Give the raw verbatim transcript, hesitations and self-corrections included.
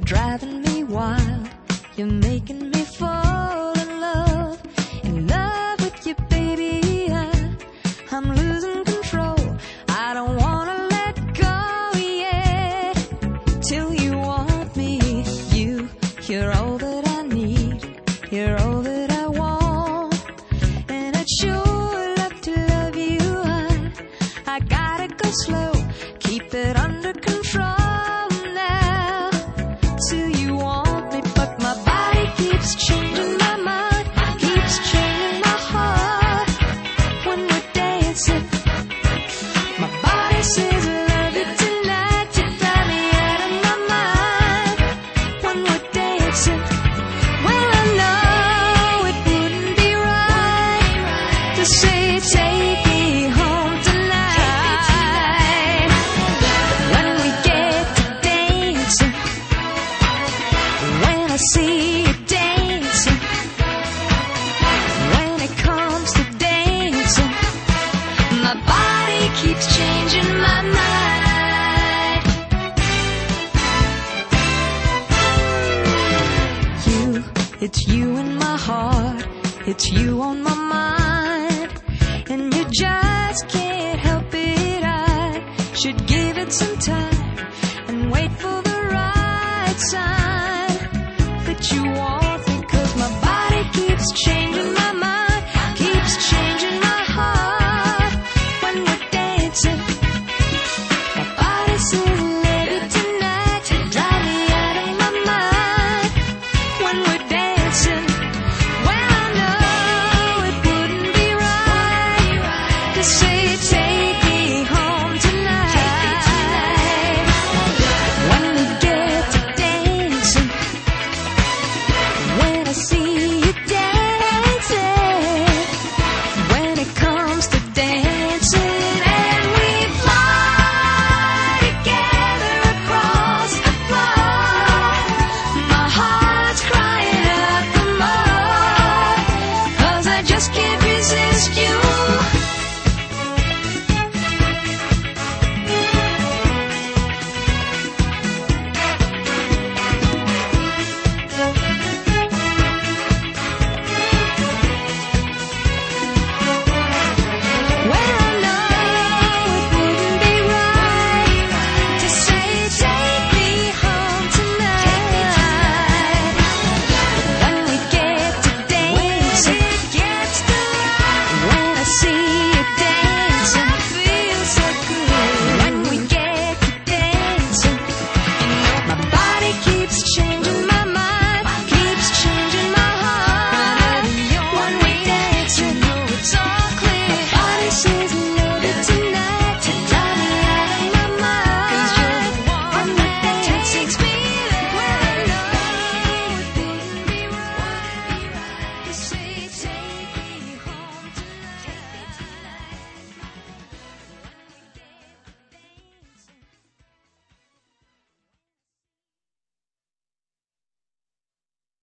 driving me wild. You're making me fall in love. In love with you, baby. I, I'm losing control. I don't wanna let go yet. Till you want me. You, you're all that I need. You're all that I want. And I'd sure love to love you. I, I gotta go slow. Keep it under control. Changing my mind, keeps changing my heart. When we're dancing, my body says I love you tonight. You drive me out of my mind. When we're dancing, well I know it wouldn't be right to say take me home tonight. When we get to dancing, when I see you dancing. Keeps changing my mind. You, it's you in my heart. It's you on my mind. And you just can't help it. I should give it some time.